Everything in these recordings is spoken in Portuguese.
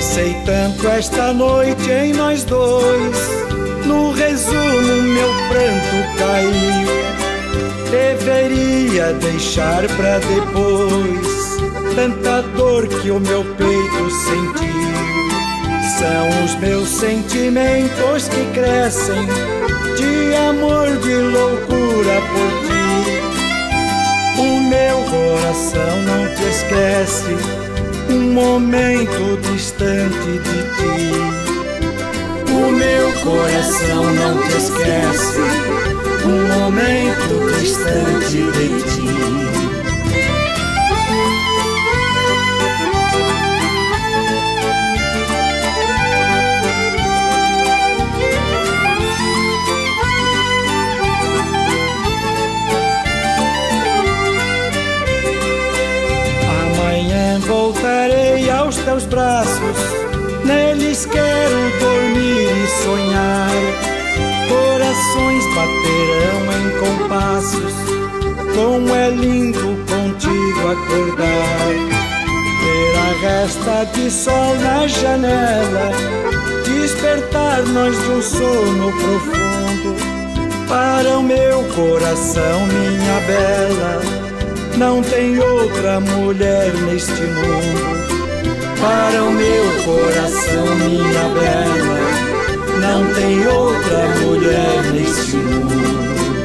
Pensei tanto esta noite em nós dois, no resumo meu pranto caiu. Deveria deixar pra depois tanta dor que o meu peito sentiu. São os meus sentimentos que crescem de amor, de loucura por ti. O meu coração não te esquece um momento distante de ti. O meu coração não te esquece um momento distante de ti. Voltarei aos teus braços, neles quero dormir e sonhar. Corações baterão em compassos, como é lindo contigo acordar. Ver a resta de sol na janela, despertar nós de um sono profundo. Para o meu coração, minha bela, não tem outra mulher neste mundo. Para o meu coração, minha bela, não tem outra mulher neste mundo.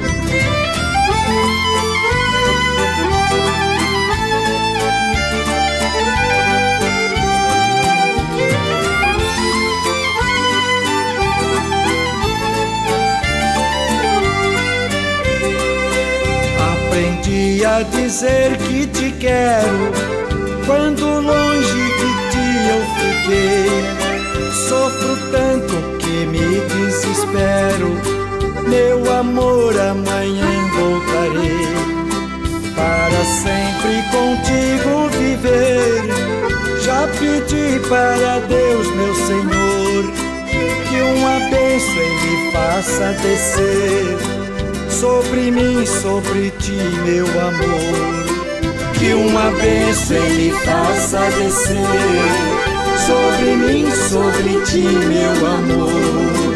Aprendi a dizer que te quero quando longe de ti eu fiquei. Sofro tanto que me desespero, meu amor, amanhã voltarei. Para sempre contigo viver, já pedi para Deus, meu Senhor, que uma bênção Ele faça descer sobre mim, sobre ti, meu amor. Que uma bênção Ele faça descer sobre mim, sobre ti, meu amor.